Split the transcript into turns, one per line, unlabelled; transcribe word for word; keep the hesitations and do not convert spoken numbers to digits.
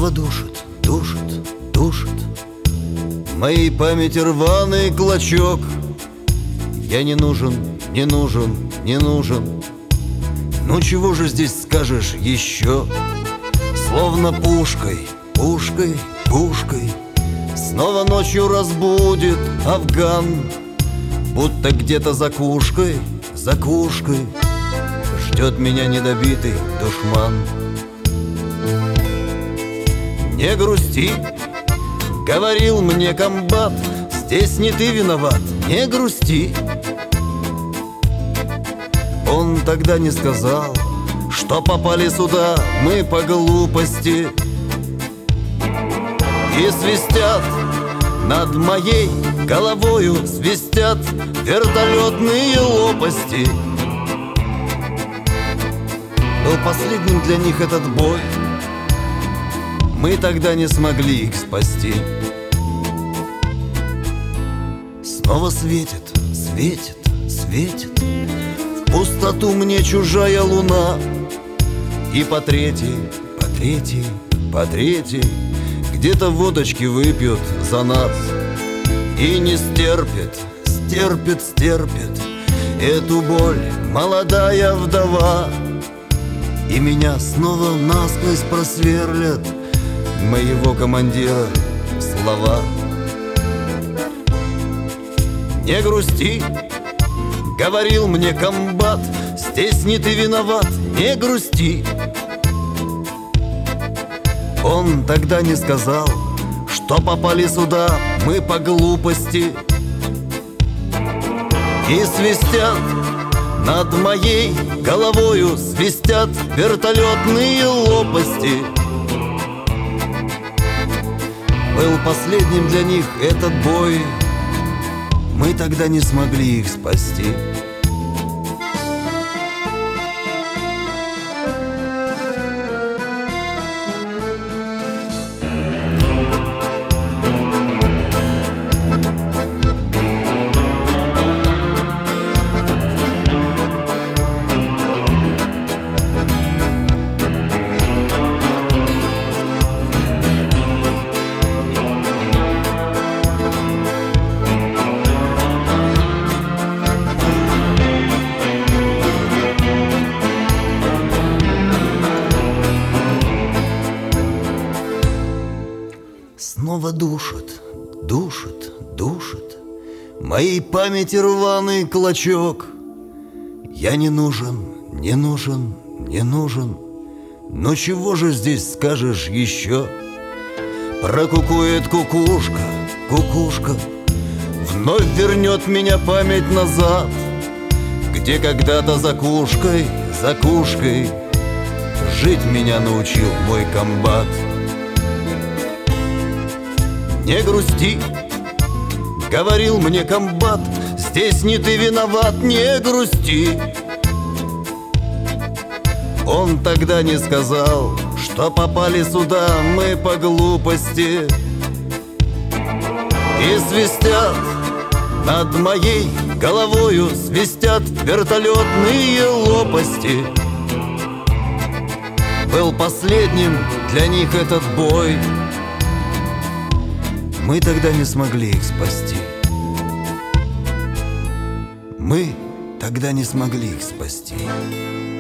Снова душит, душит, душит моей памяти рваный клочок. Я не нужен, не нужен, не нужен. Ну чего же здесь скажешь еще? Словно пушкой, пушкой, пушкой снова ночью разбудит Афган. Будто где-то за кушкой, за кушкой ждет меня недобитый душман. Не грусти, говорил мне комбат, здесь не ты виноват, не грусти. Он тогда не сказал, что попали сюда мы по глупости. И свистят над моей головою, свистят вертолетные лопасти. Был последним для них этот бой, мы тогда не смогли их спасти. Снова светит, светит, светит в пустоту мне чужая луна. И по третьей, по третьей, по третьей где-то водочки выпьют за нас. И не стерпит, стерпит, стерпит эту боль молодая вдова. И меня снова насквозь просверлят моего командира слова. Не грусти, говорил мне комбат, здесь не ты виноват, не грусти. Он тогда не сказал, что попали сюда мы по глупости. И свистят над моей головою, свистят вертолетные лопасти. Был последним для них этот бой, мы тогда не смогли их спасти. Снова душит, душит, душит моей памяти рваный клочок. Я не нужен, не нужен, не нужен. Но чего же здесь скажешь еще? Прокукует кукушка, кукушка, вновь вернет меня память назад, где когда-то за кушкой, за кушкой жить меня научил мой комбат. Не грусти, говорил мне комбат, здесь не ты виноват, не грусти. Он тогда не сказал, что попали сюда мы по глупости. И свистят над моей головою, свистят вертолетные лопасти. Был последним для них этот бой, мы тогда не смогли их спасти. Мы тогда не смогли их спасти.